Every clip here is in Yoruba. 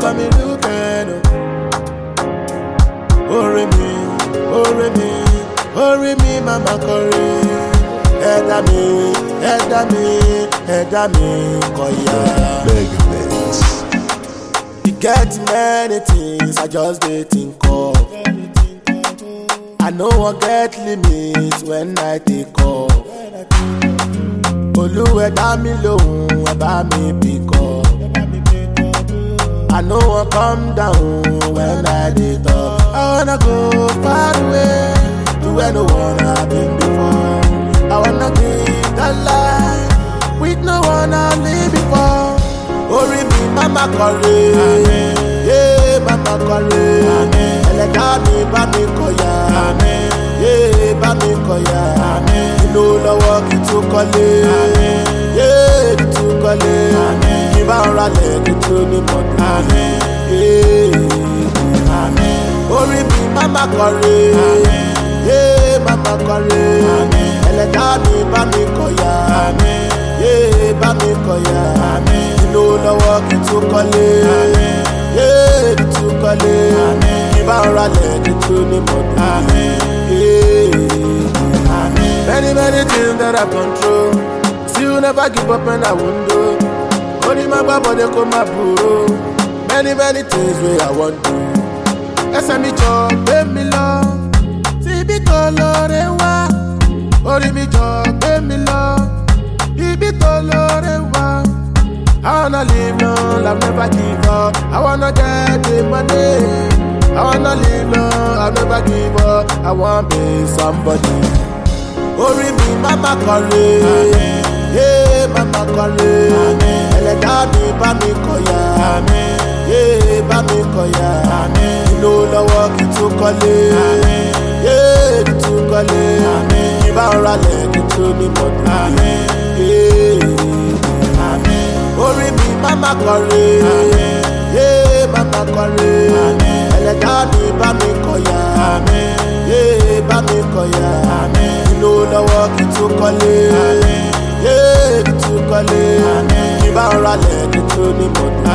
call me Lucano. Ore me, mama kore. Ẹ̀dá mi, koya. You get many things I just dey think of. I no wan get limits when I take off. Olúwa dá mi lóhùn, ẹ bá mi pick up. I no wan come down when I dey talk. I wanna go far away to where no one have been before. I wanna give that life with no one I live before. Orí mi mama kọ̀re, yeah mama kọ̀re. Ẹlẹ́dàá mi bá mi kọ̀yà, yeah bá mi kọ̀yà. Inú lọ́wọ́ kí tún kọ́lé, yeah kí tún kọ́lé. Kí bá ń ralẹ̀ kí tún ní mọ̀tò. Orí mi mama kọ̀re, yeah mama kọ̀re. Ẹlẹ́dàá mi bá mi kọ̀yà, yeah bá mi kọ̀yà. Inú lọ́wọ́ kí tún kọ́lé, yeah kí tún kọ́lé. Kí bá ń ralẹ̀ kí tún ní mọ̀tò. Many things that I control, still never give up and I won't do. Only my body come my bro. Many things where I want to. Ẹsẹ̀ mi jọ gbé mi lọ, síbi tó lóore wá. Orí mi jọ gbé mi lọ, ibi tó lóore wá. I wanna live long, I've never give up. I wanna get the money. I wanna live long, I've never give up. I wanna be somebody. Orí mi mama kọ̀re, yeah mama kọ̀re. Ẹlẹ́dàá mi bá mi kọ̀yà, yeah bá mi kọ̀yà. Inú lọ́wọ́ kí tún kọ́lé, yeah kí tún kọ́lé. Kí bá ń ralẹ̀ kí tún ní mọ̀tò. Orí mi mama kọ̀re, yeah mama kọ̀re. Ẹlẹ́dàá mi bá mi kọ̀yà, yeah bá mi kọ̀yà. Inú lọ́wọ́ kí tún kọ́lé, yeah kí tún kọ́lé. Kí bá ń ralẹ̀ kí tún ní mọ̀tò.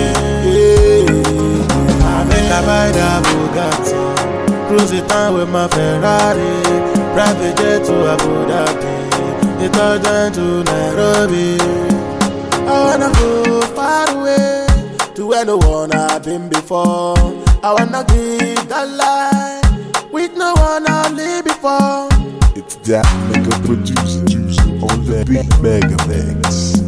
Make I buy that Bugatti, cruise it down with my Ferrari, private jet to Abu Dhabi, detergent to Nairobi. I wanna go far away to where no one have been before. I wanna give that life with no one I live before. It's that mega producer on the beat Mega Mix.